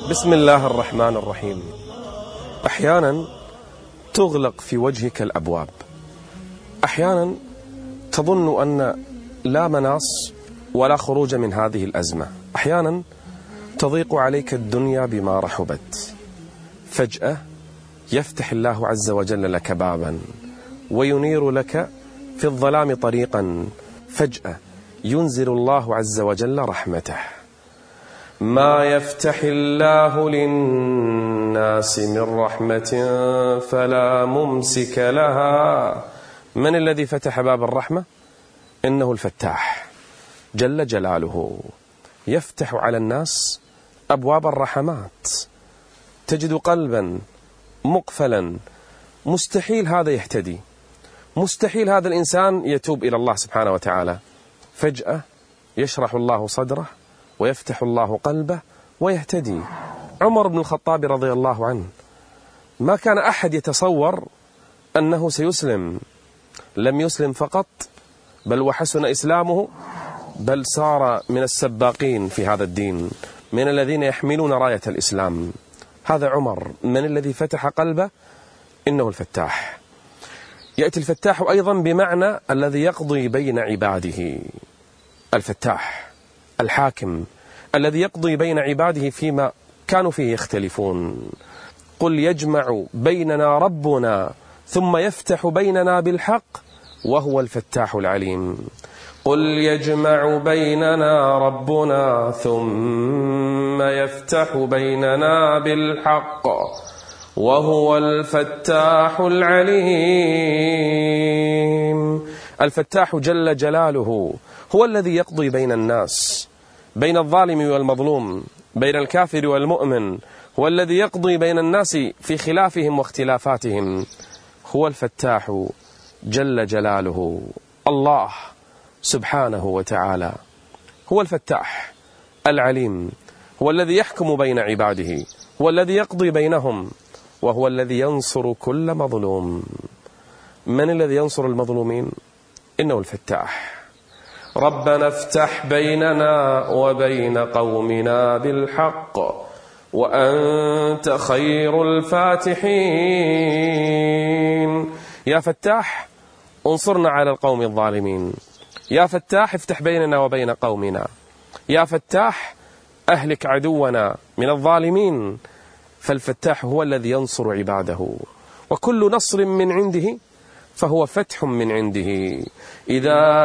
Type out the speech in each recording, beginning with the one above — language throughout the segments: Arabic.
بسم الله الرحمن الرحيم. أحيانا تغلق في وجهك الأبواب، أحيانا تظن أن لا مناص ولا خروج من هذه الأزمة، أحيانا تضيق عليك الدنيا بما رحبت، فجأة يفتح الله عز وجل لك بابا وينير لك في الظلام طريقا، فجأة ينزل الله عز وجل رحمته. ما يفتح الله للناس من رحمة فلا ممسك لها. من الذي فتح باب الرحمة؟ إنه الفتاح جل جلاله، يفتح على الناس أبواب الرحمات. تجد قلبا مقفلا، مستحيل هذا يهتدي، مستحيل هذا الإنسان يتوب إلى الله سبحانه وتعالى، فجأة يشرح الله صدره ويفتح الله قلبه ويهتدي. عمر بن الخطاب رضي الله عنه ما كان أحد يتصور أنه سيسلم، لم يسلم فقط بل وحسن إسلامه، بل صار من السباقين في هذا الدين، من الذين يحملون راية الإسلام. هذا عمر. من الذي فتح قلبه؟ إنه الفتاح. يأتي الفتاح أيضا بمعنى الذي يقضي بين عباده، الفتاح الحاكم الذي يقضي بين عباده فيما كانوا فيه يختلفون. قل يجمع بيننا ربنا ثم يفتح بيننا بالحق وهو الفتاح العليم. قل يجمع بيننا ربنا ثم يفتح بيننا بالحق وهو الفتاح العليم. الفتاح جل جلاله هو الذي يقضي بين الناس، بين الظالم والمظلوم، بين الكافر والمؤمن، هو الذي يقضي بين الناس في خلافهم واختلافاتهم. هو الفتاح جل جلاله. الله سبحانه وتعالى هو الفتاح العليم، هو الذي يحكم بين عباده، هو الذي يقضي بينهم، وهو الذي ينصر كل مظلوم. من الذي ينصر المظلومين؟ إنه الفتاح. ربنا افتح بيننا وبين قومنا بالحق وأنت خير الفاتحين. يا فتاح انصرنا على القوم الظالمين، يا فتاح افتح بيننا وبين قومنا، يا فتاح أهلك عدونا من الظالمين. فالفتاح هو الذي ينصر عباده، وكل نصر من عنده فهو فتح من عنده. إذا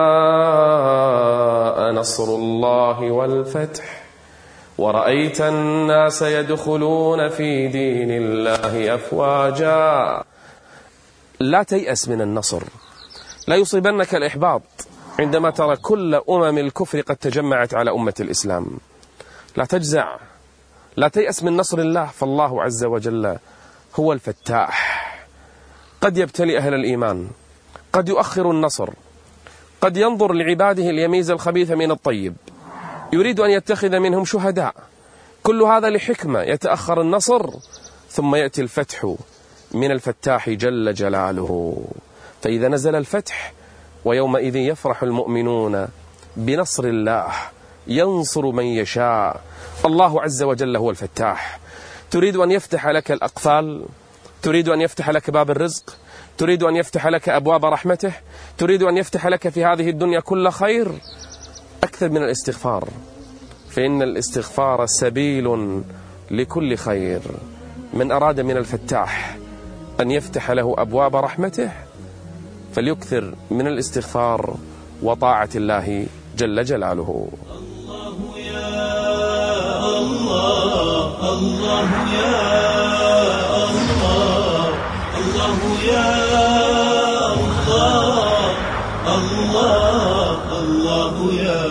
جاء نصر الله والفتح ورأيت الناس يدخلون في دين الله أفواجا. لا تيأس من النصر، لا يصيبنك الإحباط عندما ترى كل الكفر قد تجمعت على أمة الإسلام. لا تجزع، لا تيأس من نصر الله، فالله عز وجل هو الفتاح. قد يبتلي أهل الإيمان، قد يؤخر النصر، قد ينظر لعباده ليميز الخبيث من الطيب، يريد أن يتخذ منهم شهداء. كل هذا لحكمة، يتأخر النصر ثم يأتي الفتح من الفتاح جل جلاله. فإذا نزل الفتح ويومئذ يفرح المؤمنون بنصر الله، ينصر من يشاء. الله عز وجل هو الفتاح. تريد أن يفتح لك الأقفال، تريد أن يفتح لك باب الرزق، تريد أن يفتح لك أبواب رحمته، تريد أن يفتح لك في هذه الدنيا كل خير، أكثر من الاستغفار، فإن الاستغفار سبيل لكل خير. من أراد من الفتاح أن يفتح له أبواب رحمته فليكثر من الاستغفار وطاعة الله جل جلاله. الله يا الله، الله يا الله، الله يا الله، الله، الله يا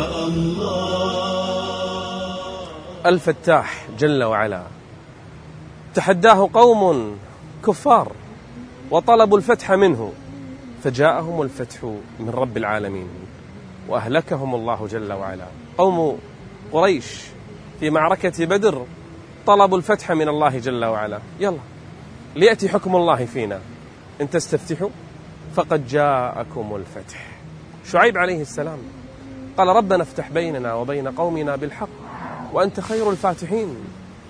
الله. الفتاح جل وعلا تحداه قوم كفار وطلبوا الفتح منه، فجاءهم الفتح من رب العالمين وأهلكهم الله جل وعلا. قوم قريش في معركة بدر طلبوا الفتح من الله جل وعلا، يلا ليأتي حكم الله فينا، إن تستفتحوا فقد جاءكم الفتح. شعيب عليه السلام قال ربنا افتح بيننا وبين قومنا بالحق وأنت خير الفاتحين.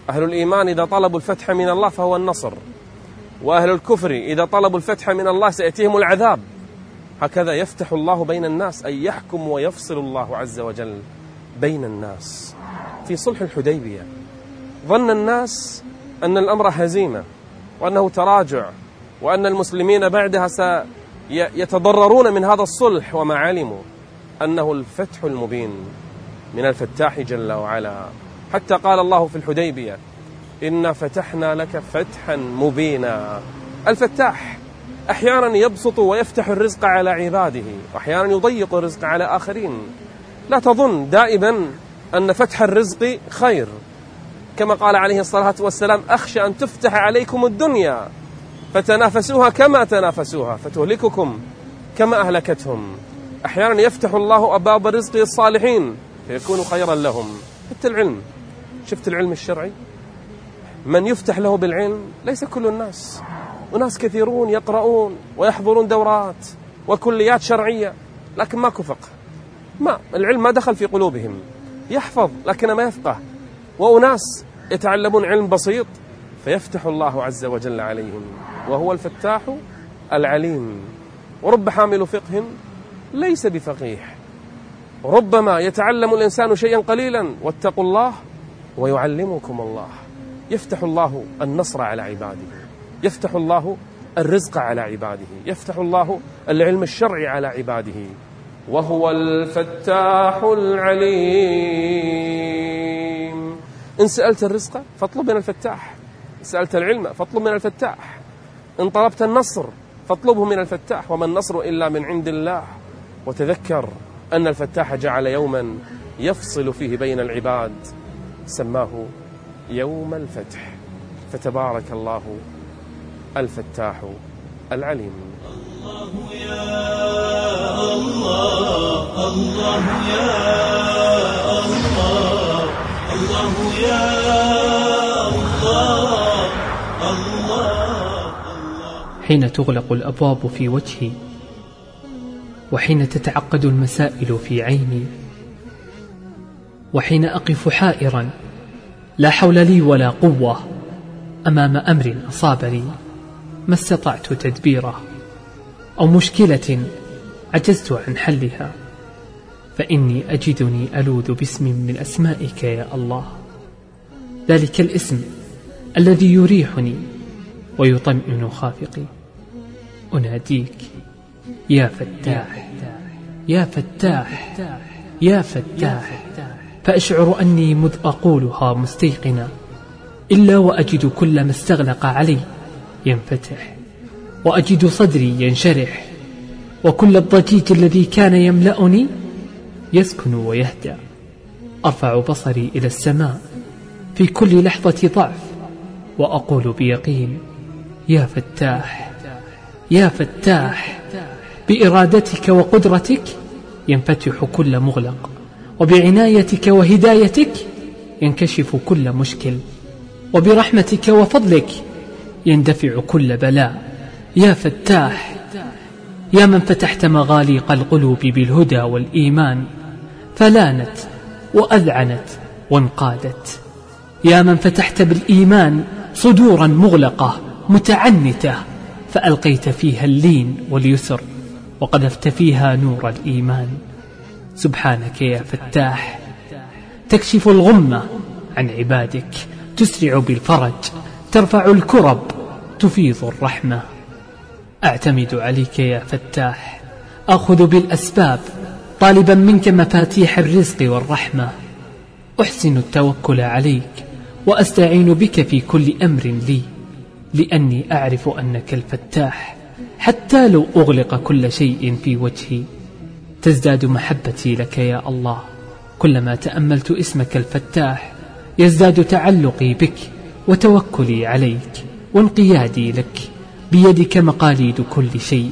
أهل الإيمان إذا طلبوا الفتح من الله فهو النصر، وأهل الكفر إذا طلبوا الفتح من الله سيأتيهم العذاب. هكذا يفتح الله بين الناس، أي يحكم ويفصل الله عز وجل بين الناس. في صلح الحديبية ظن الناس أن الأمر هزيمة وأنه تراجع وأن المسلمين بعدها سيتضررون من هذا الصلح، وما علموا أنه الفتح المبين من الفتاح جل وعلا. حتى قال الله في الحديبية: إنا فتحنا لك فتحا مبينا. الفتاح أحيانا يبسط ويفتح الرزق على عباده، وأحيانا يضيق الرزق على آخرين. لا تظن دائما أن فتح الرزق خير، كما قال عليه الصلاة والسلام: أخشى أن تفتح عليكم الدنيا فتنافسوها كما تنافسوها فتهلككم كما أهلكتهم. أحيانا يفتح الله أبواب الرزق الصالحين فيكون خيرا لهم. حتى العلم، شفت العلم الشرعي، من يفتح له بالعلم ليس كل الناس، وناس كثيرون يقرؤون ويحضرون دورات وكليات شرعية لكن ماكو فقه، العلم ما دخل في قلوبهم، يحفظ لكن ما يفقه. وأناس يتعلمون علم بسيط فيفتح الله عز وجل عليهم، وهو الفتاح العليم. ورب حامل فقه ليس بفقيه، ربما يتعلم الإنسان شيئا قليلا واتقوا الله ويعلمكم الله. يفتح الله النصر على عباده، يفتح الله الرزق على عباده، يفتح الله العلم الشرعي على عباده، وهو الفتاح العليم. إن سألت الرزق فاطلب من الفتاح، إن سألت العلم فاطلب من الفتاح، إن طلبت النصر فاطلبه من الفتاح، وما النصر إلا من عند الله. وتذكر أن الفتاح جعل يوما يفصل فيه بين العباد سماه يوم الفتح، فتبارك الله الفتاح العليم. الله يا الله، الله يا الله، الله يا الله، الله. حين تغلق الأبواب في وجهي، وحين تتعقد المسائل في عيني، وحين أقف حائرا لا حول لي ولا قوة أمام أمر أصابني ما استطعت تدبيره، أو مشكلة عجزت عن حلها، فإني أجدني ألوذ باسم من أسمائك يا الله، ذلك الاسم الذي يريحني ويطمئن خافقي. أناديك يا فتاح، يا فتاح، يا فتاح، فأشعر أني مذ أقولها مستيقنا إلا وأجد كل ما استغلق علي ينفتح، وأجد صدري ينشرح، وكل الضجيج الذي كان يملأني يسكن ويهدأ. أرفع بصري إلى السماء في كل لحظة ضعف وأقول بيقين يا فتاح، يا فتاح، بإرادتك وقدرتك ينفتح كل مغلق، وبعنايتك وهدايتك ينكشف كل مشكل، وبرحمتك وفضلك يندفع كل بلاء. يا فتاح، يا من فتحت مغاليق القلوب بالهدى والإيمان فلانت وأذعنت وانقادت، يا من فتحت بالإيمان صدورا مغلقة متعنتة فألقيت فيها اللين واليسر وقذفت فيها نور الإيمان. سبحانك يا فتاح، تكشف الغمة عن عبادك، تسرع بالفرج، ترفع الكرب، تفيض الرحمة. أعتمد عليك يا فتاح، أخذ بالأسباب طالبا منك مفاتيح الرزق والرحمة. أحسن التوكل عليك وأستعين بك في كل أمر لي، لأني أعرف أنك الفتاح. حتى لو أغلق كل شيء في وجهي تزداد محبتي لك يا الله. كلما تأملت اسمك الفتاح يزداد تعلقي بك وتوكلي عليك وانقيادي لك. بيدك مقاليد كل شيء،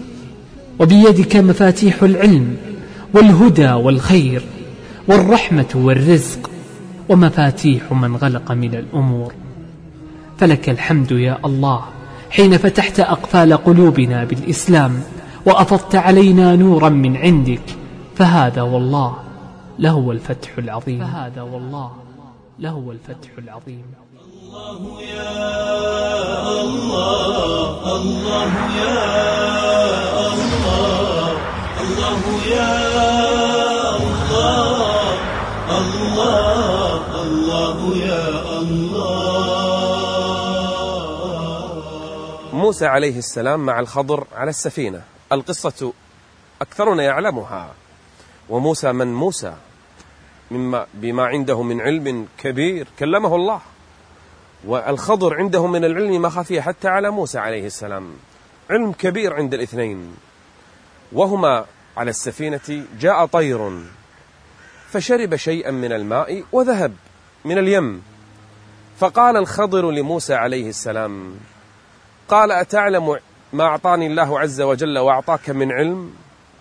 وبيدك مفاتيح العلم والهدى والخير والرحمة والرزق، ومفاتيح من غلق من الأمور. فلك الحمد يا الله حين فتحت أقفال قلوبنا بالإسلام وأفضت علينا نورا من عندك، فهذا والله لهو الفتح العظيم، فهذا والله لهو الفتح العظيم. الله يا الله، الله يا الله، الله يا الله، الله، الله يا الله. موسى عليه السلام مع الخضر على السفينة، القصة أكثرنا يعلمها، وموسى من موسى بما عنده من علم كبير كلمه الله، والخضر عنده من العلم ما خفي حتى على موسى عليه السلام، علم كبير عند الاثنين. وهما على السفينة جاء طير فشرب شيئا من الماء وذهب من اليم، فقال الخضر لموسى عليه السلام، قال أتعلم ما أعطاني الله عز وجل وأعطاك من علم؟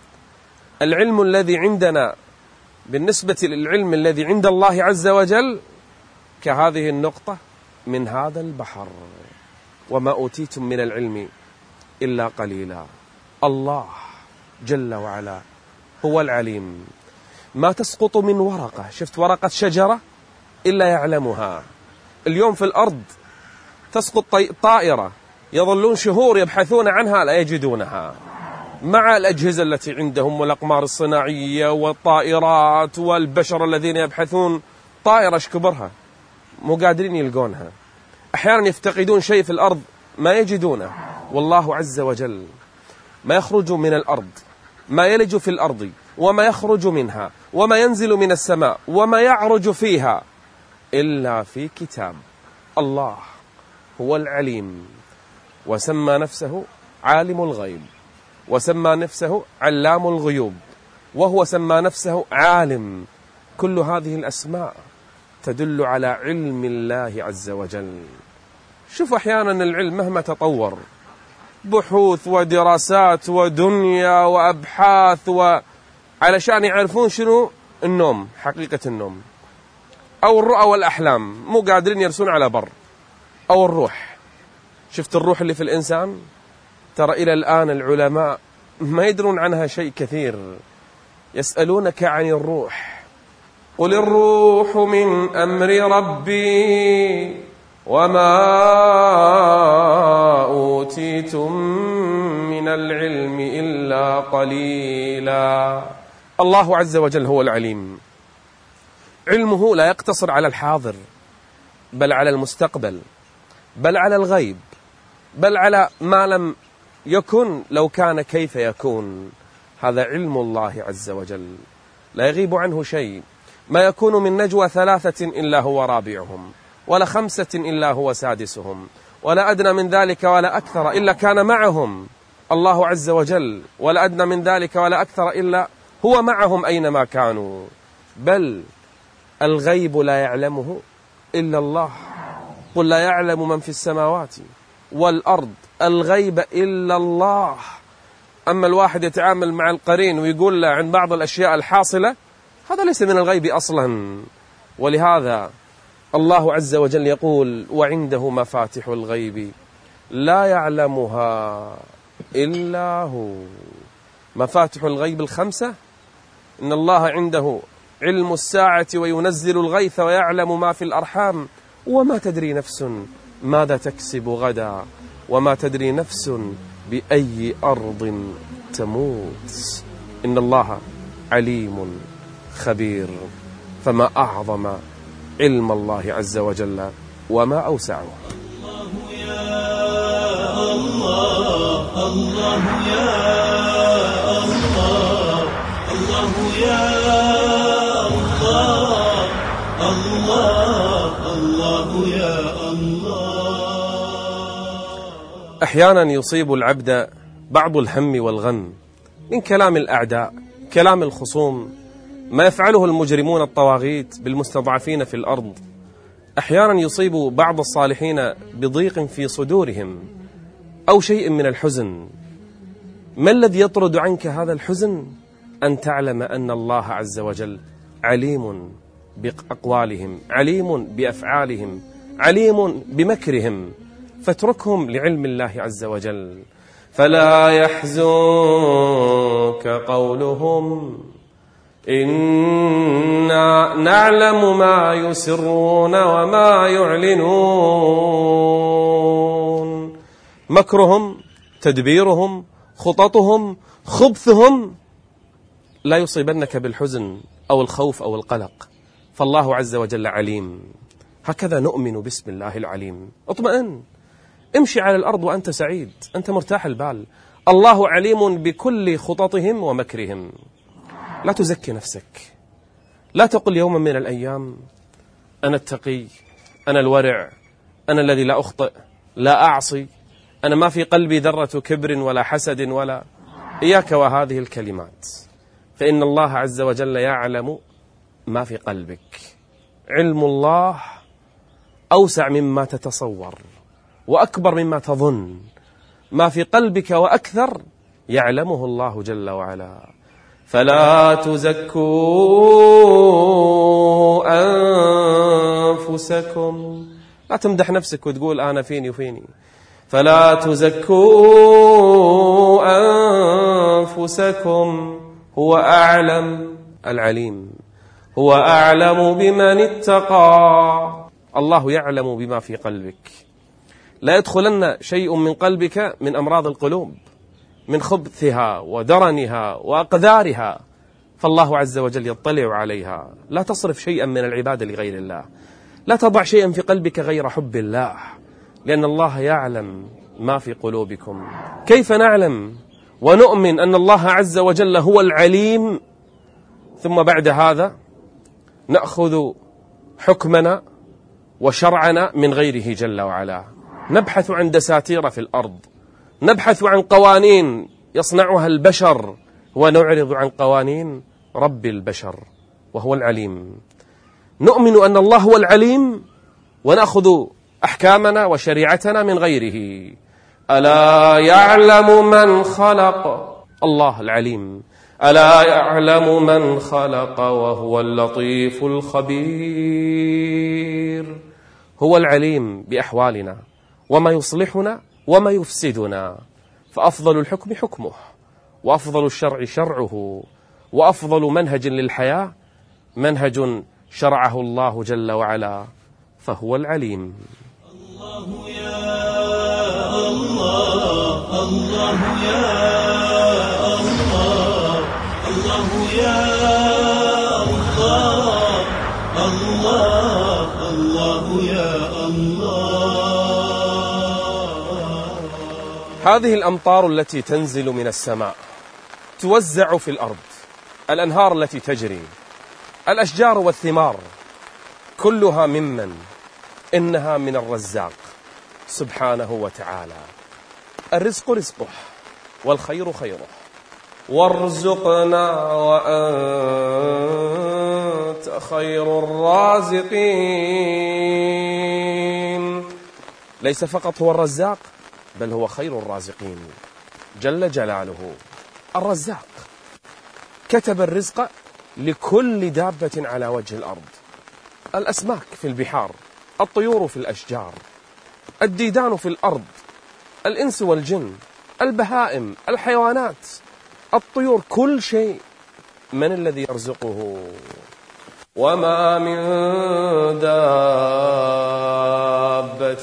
العلم الذي عندنا بالنسبة للعلم الذي عند الله عز وجل كهذه النقطة من هذا البحر، وما أوتيتم من العلم إلا قليلا. الله جل وعلا هو العليم، ما تسقط من ورقة، شفت ورقة شجرة إلا يعلمها. اليوم في الأرض تسقط طائرة يظلون شهور يبحثون عنها لا يجدونها، مع الأجهزة التي عندهم والأقمار الصناعية والطائرات والبشر الذين يبحثون طائرة شكبرها مو قادرين يلقونها. أحيانا يفتقدون شيء في الأرض ما يجدونه، والله عز وجل ما يخرج من الأرض، ما يلج في الأرض وما يخرج منها وما ينزل من السماء وما يعرج فيها إلا في كتاب. الله هو العليم، وسمى نفسه عالم الغيب، وسمى نفسه علام الغيوب، وهو سمى نفسه عالم. كل هذه الأسماء تدل على علم الله عز وجل. شوف أحيانا العلم مهما تطور، بحوث ودراسات ودنيا وأبحاث علشان يعرفون شنو النوم، حقيقة النوم، أو الرؤى والأحلام، مو قادرين يرسون على بر، أو الروح. شفت الروح اللي في الإنسان؟ ترى إلى الآن العلماء ما يدرون عنها شيء كثير. يسألونك عن الروح، قل الروح من أمر ربي وما أوتيتم من العلم إلا قليلا. الله عز وجل هو العليم، علمه لا يقتصر على الحاضر، بل على المستقبل، بل على الغيب، بل على ما لم يكن لو كان كيف يكون. هذا علم الله عز وجل لا يغيب عنه شيء. ما يكون من نجوى 3 إلا هو رابعهم، ولا 5 إلا هو سادسهم، ولا أدنى من ذلك ولا أكثر إلا كان معهم الله عز وجل، ولا أدنى من ذلك ولا أكثر إلا هو معهم أينما كانوا. بل الغيب لا يعلمه إلا الله، قل لا يعلم من في السماوات والأرض الغيب إلا الله. أما الواحد يتعامل مع القرين ويقول له عن بعض الأشياء الحاصلة، هذا ليس من الغيب أصلا. ولهذا الله عز وجل يقول وعنده مفاتح الغيب لا يعلمها إلا هو. مفاتح الغيب 5: إن الله عنده علم الساعة وينزل الغيث ويعلم ما في الأرحام وما تدري نفس ماذا تكسب غدا وما تدري نفس بأي أرض تموت. إن الله عليم خبير. فما أعظم علم الله عز وجل وما أوسعه. الله يا الله، الله يا الله، الله يا الله، الله، الله يا الله. أحيانا يصيب العبد بعض الهم والغم من كلام الأعداء، كلام الخصوم، ما يفعله المجرمون الطواغيت بالمستضعفين في الأرض. أحيانا يصيب بعض الصالحين بضيق في صدورهم أو شيء من الحزن. ما الذي يطرد عنك هذا الحزن؟ أن تعلم أن الله عز وجل عليم بأقوالهم، عليم بأفعالهم، عليم بمكرهم، فاتركهم لعلم الله عز وجل. فلا يحزنك قولهم إنا نعلم ما يسرون وما يعلنون. مكرهم، تدبيرهم، خططهم، خبثهم لا يصيبنك بالحزن أو الخوف أو القلق، فالله عز وجل عليم. هكذا نؤمن باسم الله العليم. اطمئن، امشي على الأرض وأنت سعيد، أنت مرتاح البال. الله عليم بكل خططهم ومكرهم. لا تزكي نفسك، لا تقل يوما من الأيام أنا التقي، أنا الورع، أنا الذي لا أخطئ، لا أعصي، أنا ما في قلبي ذرة كبر ولا حسد ولا. إياك وهذه الكلمات، فإن الله عز وجل يعلم ما في قلبك. علم الله أوسع مما تتصور وأكبر مما تظن. ما في قلبك وأكثر يعلمه الله جل وعلا. فلا تزكوا أنفسكم، لا تمدح نفسك وتقول أنا فيني وفيني. فلا تزكوا أنفسكم، هو أعلم العليم، هو أعلم بمن اتقى. الله يعلم بما في قلبك. لا يدخلن شيء من قلبك من أمراض القلوب، من خبثها ودرنها وأقذارها، فالله عز وجل يطلع عليها. لا تصرف شيئا من العبادة لغير الله، لا تضع شيئا في قلبك غير حب الله، لأن الله يعلم ما في قلوبكم. كيف نعلم ونؤمن أن الله عز وجل هو العليم، ثم بعد هذا نأخذ حكمنا وشرعنا من غيره جل وعلا؟ نبحث عن دساتير في الأرض، نبحث عن قوانين يصنعها البشر، ونعرض عن قوانين رب البشر وهو العليم. نؤمن أن الله هو العليم ونأخذ أحكامنا وشريعتنا من غيره. ألا يعلم من خلق، الله العليم، ألا يعلم من خلق وهو اللطيف الخبير. هو العليم بأحوالنا وما يصلحنا وما يفسدنا، فأفضل الحكم حكمه، وأفضل الشرع شرعه، وأفضل منهج للحياة منهج شرعه الله جل وعلا، فهو العليم. الله يا الله، الله يا الله، الله يا الله، الله، الله يا الله. هذه الأمطار التي تنزل من السماء توزع في الأرض، الأنهار التي تجري، الأشجار والثمار، كلها ممن؟ إنها من الرزاق سبحانه وتعالى. الرزق رزقه والخير خيره. وارزقنا وأنت خير الرازقين. ليس فقط هو الرزاق، بل هو خير الرازقين جل جلاله. الرزاق كتب الرزق لكل دابة على وجه الأرض، الأسماك في البحار، الطيور في الأشجار، الديدان في الأرض، الإنس والجن، البهائم، الحيوانات، الطيور، كل شيء. من الذي يرزقه؟ وما من دابة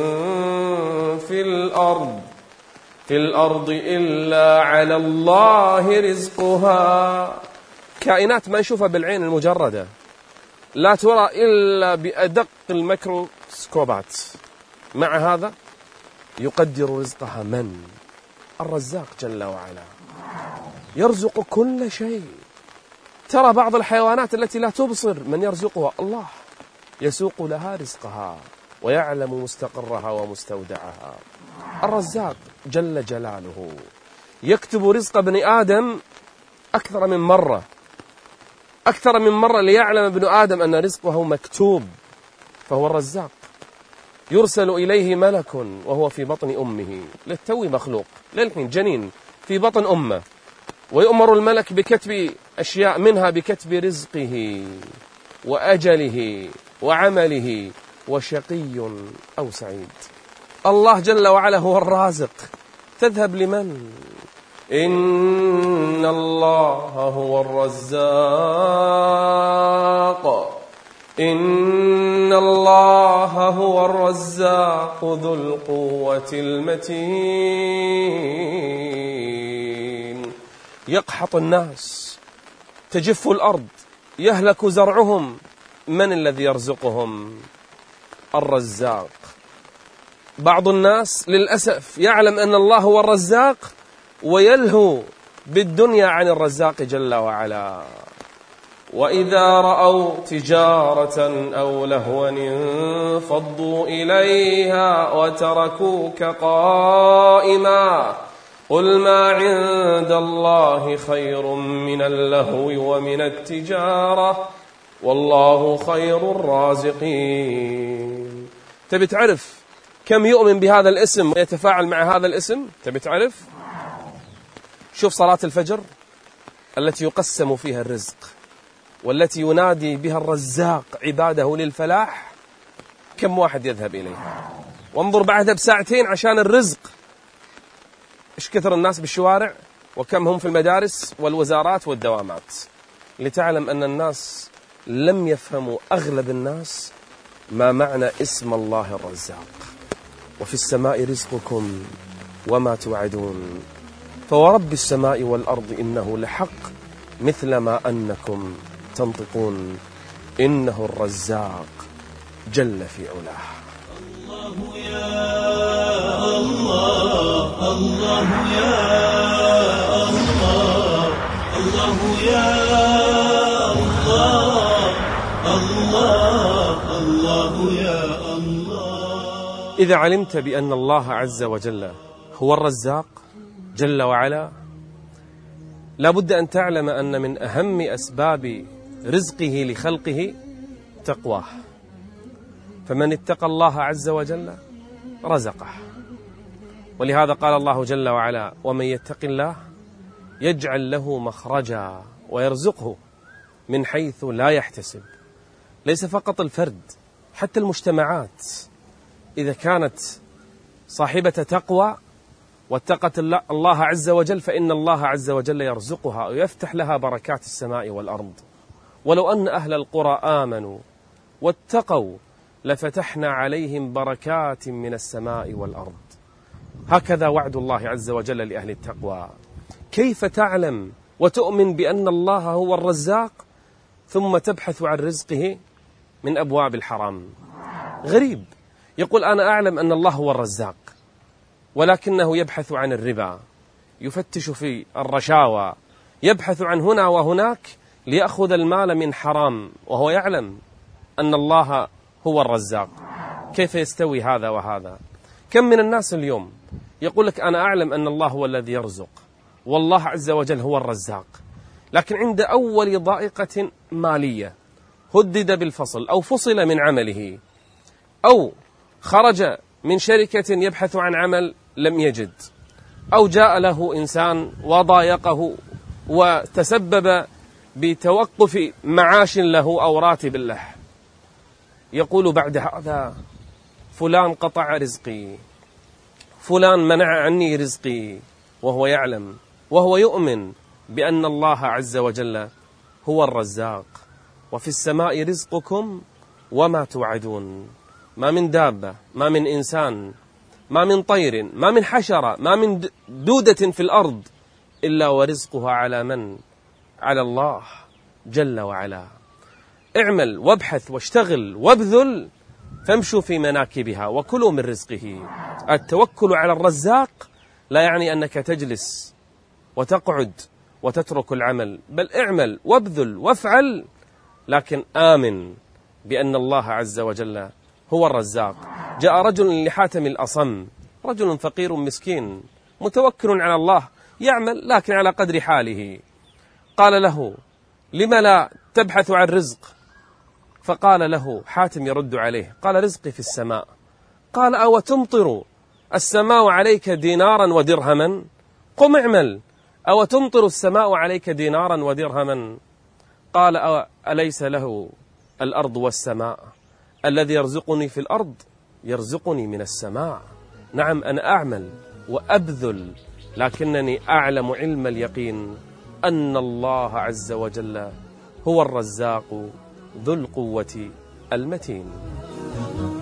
في الأرض إلا على الله رزقها. كائنات ما نشوفها بالعين المجردة، لا ترى إلا بأدق الميكروسكوبات، مع هذا يقدر رزقها من؟ الرزاق جل وعلا، يرزق كل شيء. ترى بعض الحيوانات التي لا تبصر، من يرزقها؟ الله، يسوق لها رزقها ويعلم مستقرها ومستودعها. الرزاق جل جلاله يكتب رزق ابن آدم أكثر من مرة ليعلم ابن آدم أن رزقه مكتوب، فهو الرزاق. يرسل إليه ملك وهو في بطن أمه، للتو مخلوق، للحين جنين في بطن أمه، ويؤمر الملك بكتب أشياء، منها بكتب رزقه وأجله وعمله، وشقي أو سعيد. الله جل وعلا هو الرازق. تذهب لمن؟ إن الله هو الرزاق إن الله هو الرزاق ذو القوة المتين. يقحط الناس، تجف الأرض، يهلك زرعهم، من الذي يرزقهم؟ الرزاق. بعض الناس للأسف يعلم أن الله هو الرزاق ويلهو بالدنيا عن الرزاق جل وعلا. وإذا رأوا تجارة أو لهوا انفضوا إليها وتركوك قائما قل ما عند الله خير من اللهو ومن التجارة والله خير الرازقين. تبي تعرف كم يؤمن بهذا الاسم ويتفاعل مع هذا الاسم؟ تبي تعرف؟ شوف صلاة الفجر التي يقسم فيها الرزق والتي ينادي بها الرزاق عباده للفلاح، كم واحد يذهب إليها؟ وانظر بعدها بساعتين عشان الرزق، إيش كثر الناس بالشوارع وكم هم في المدارس والوزارات والدوامات، لتعلم أن الناس لم يفهموا، أغلب الناس، ما معنى اسم الله الرزاق. وفي السماء رزقكم وما توعدون فورب السماء والأرض إنه لحق مثل ما أنكم تنطقون إنه الرزاق جل في علاه. الله يا الله الله يا الله الله يا الله الله الله يا الله. إذا علمت بأن الله عز وجل هو الرزاق جل وعلا، لابد أن تعلم أن من أهم أسباب رزقه لخلقه تقواه، فمن اتقى الله عز وجل رزقه. ولهذا قال الله جل وعلا ومن يتق الله يجعل له مخرجا ويرزقه من حيث لا يحتسب. ليس فقط الفرد، حتى المجتمعات إذا كانت صاحبة تقوى واتقت الله عز وجل فإن الله عز وجل يرزقها ويفتح لها بركات السماء والأرض. ولو أن أهل القرى آمنوا واتقوا لفتحنا عليهم بركات من السماء والأرض. هكذا وعد الله عز وجل لأهل التقوى. كيف تعلم وتؤمن بأن الله هو الرزاق ثم تبحث عن رزقه من أبواب الحرام؟ غريب، يقول أنا أعلم أن الله هو الرزاق ولكنه يبحث عن الربا، يفتش في الرشاوى، يبحث عن هنا وهناك ليأخذ المال من حرام، وهو يعلم أن الله هو الرزاق. كيف يستوي هذا وهذا؟ كم من الناس اليوم يقول لك أنا أعلم أن الله هو الذي يرزق والله عز وجل هو الرزاق، لكن عند أول ضائقة مالية هدد بالفصل أو فصل من عمله أو خرج من شركة يبحث عن عمل لم يجد، أو جاء له إنسان وضايقه وتسبب بتوقف معاش له أو راتب له، يقول بعد هذا فلان قطع رزقي، فلان منع عني رزقي، وهو يعلم وهو يؤمن بأن الله عز وجل هو الرزاق. وفي السماء رزقكم وما توعدون. ما من دابة، ما من إنسان، ما من طير، ما من حشرة، ما من دودة في الأرض إلا ورزقها على من؟ على الله جل وعلا. اعمل وابحث واشتغل وابذل فامشوا في مناكبها وكلوا من رزقه. التوكل على الرزاق لا يعني أنك تجلس وتقعد وتترك العمل، بل اعمل وابذل وافعل، لكن آمن بأن الله عز وجل هو الرزاق. جاء رجل لحاتم الأصم، رجل فقير مسكين متوكل على الله، يعمل لكن على قدر حاله. قال له لم لا تبحث عن رزق؟ فقال له حاتم يرد عليه، قال رزقي في السماء. قال أو تمطر السماء عليك دينارا ودرهما؟ قم اعمل. أو تمطر السماء عليك دينارا ودرهما؟ قال أليس له الأرض والسماء؟ الذي يرزقني في الأرض يرزقني من السماء. نعم، أنا أعمل وأبذل لكنني أعلم علم اليقين أن الله عز وجل هو الرزاق ذو القوة المتين.